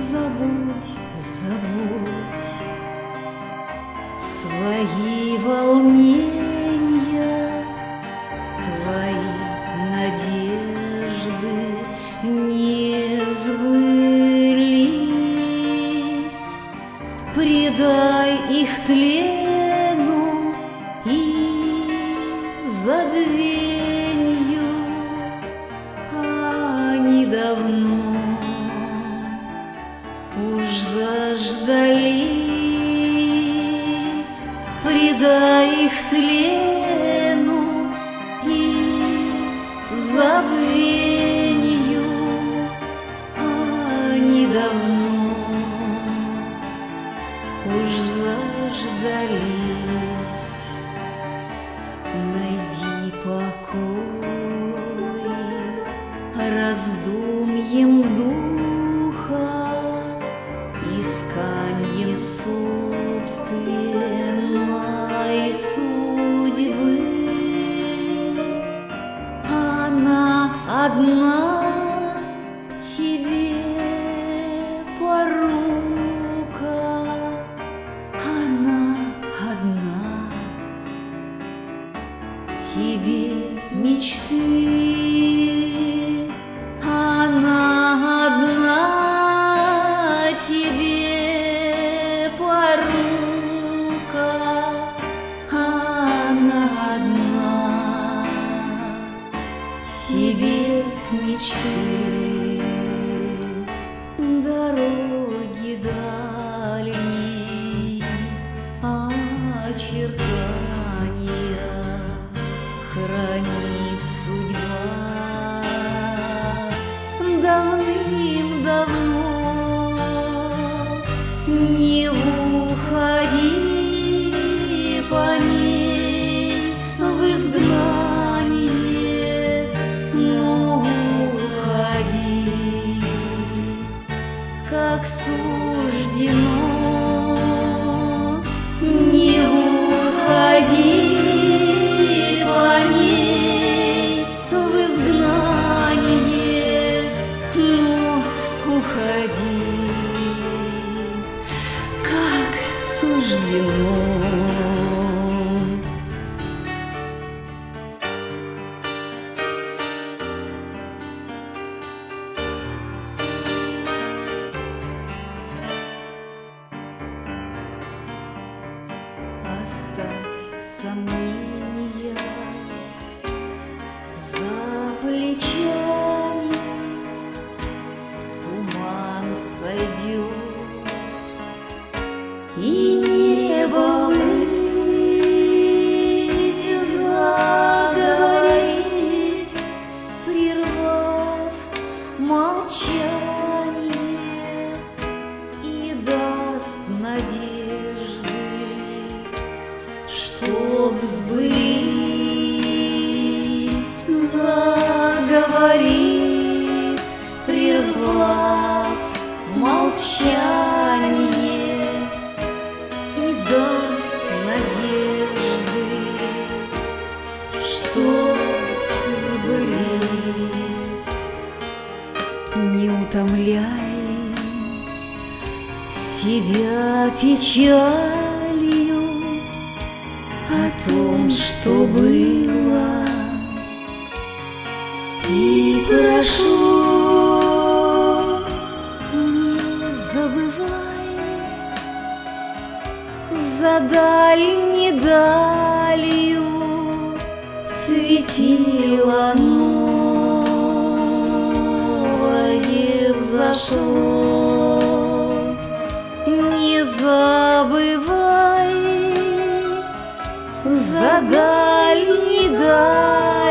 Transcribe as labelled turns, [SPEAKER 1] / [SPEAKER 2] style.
[SPEAKER 1] Забудь, забудь свои волнения, твои надежды не сбылись. Предай их тлену и забвенью, они давно уж заждались. Предай их тлену и забвенью, они давно уж заждались. Найди покой раздумьем духа, исканьем собственной судьбы. Она одна тебе порука, она одна тебе мечты, она одна тебе порука, она одна тебе мечты. Дороги дальние, очертания хранит судьба. Давным-давно не уходи по ней в изгнание, но уходи, как суждено. Не уходи по ней в изгнание, но уходи, как суждено. Оставь сомнения за плечами, туман сойдет, и небо ввысь заговорит, прервав молчание, и даст надежды, чтоб сбылись. Заговорит, прервав молчание, и даст надежды, чтоб сбылись. Не утомляй себя печалью о том, что было, и прошу, не забывай за дальней далью светило новое взошло. Не забывай за дальней далью